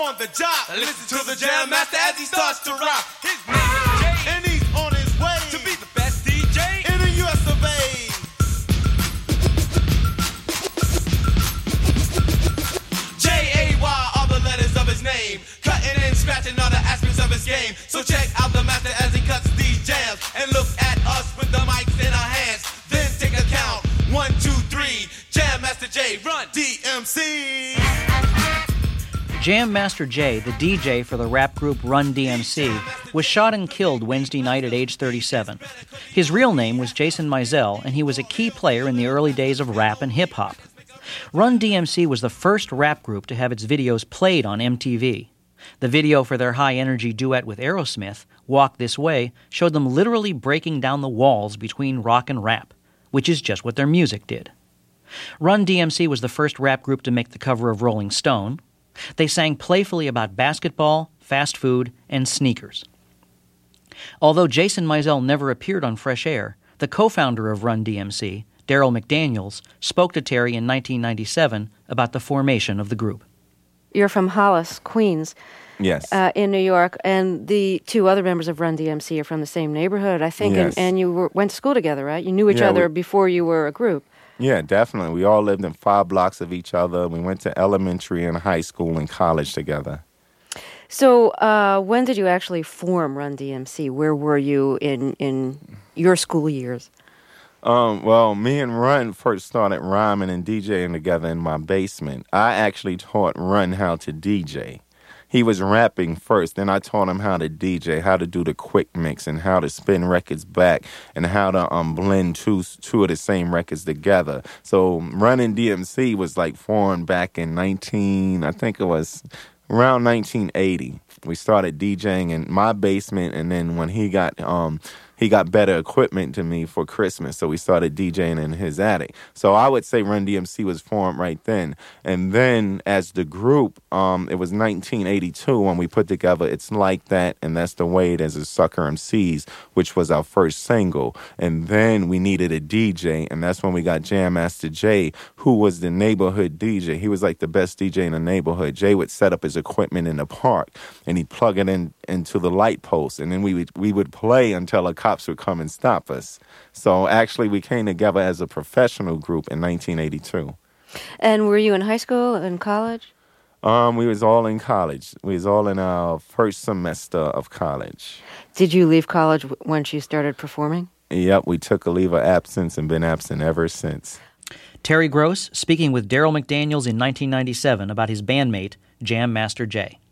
on the job. Listen to the Jam Master as he starts to rock. His name is Jay, and he's on his way to be the best DJ in the US of A. J-A-Y are the letters of his name, cutting and scratching all the aspects of his game. So check out the master as he cuts these jams, and look at us with the mics in our hands. Then take a count, 1, 2, 3. Jam Master Jay, run DMC. Jam Master Jay, the DJ for the rap group Run DMC, was shot and killed Wednesday night at age 37. His real name was Jason Mizell, and he was a key player in the early days of rap and hip-hop. Run DMC was the first rap group to have its videos played on MTV. The video for their high-energy duet with Aerosmith, Walk This Way, showed them literally breaking down the walls between rock and rap, which is just what their music did. Run DMC was the first rap group to make the cover of Rolling Stone. They sang playfully about basketball, fast food, and sneakers. Although Jason Mizell never appeared on Fresh Air, the co-founder of Run DMC, Darryl McDaniels, spoke to Terry in 1997 about the formation of the group. You're from Hollis, Queens. Yes. In New York, and the two other members of Run DMC are from the same neighborhood, I think, yes. and you went to school together, right? You knew each other before you were a group. Yeah, definitely. We all lived in 5 blocks of each other. We went to elementary and high school and college together. So when did you actually form Run DMC? Where were you in your school years? Well, me and Run first started rhyming and DJing together in my basement. I actually taught Run how to DJ. He was rapping first, then I taught him how to DJ, how to do the quick mix, and how to spin records back, and how to blend two of the same records together. So Running DMC was like formed back in around 1980. We started DJing in my basement, and then when he got better equipment to me for Christmas, so we started DJing in his attic. So I would say Run DMC was formed right then. And then as the group, it was 1982 when we put together It's Like That, and That's the Way It Is as Sucker MCs, which was our first single. And then we needed a DJ, and that's when we got Jam Master Jay, who was the neighborhood DJ. He was like the best DJ in the neighborhood. Jay would set up his equipment in the park, and he'd plug it into the light post, and then we would play until a cops would come and stop us. So actually we came together as a professional group in 1982. And were you in high school and college? We was all in college. We was all in our first semester of college. Did you leave college once you started performing? Yep, we took a leave of absence and been absent ever since. Terry Gross speaking with Darryl McDaniels in 1997 about his bandmate, Jam Master Jay.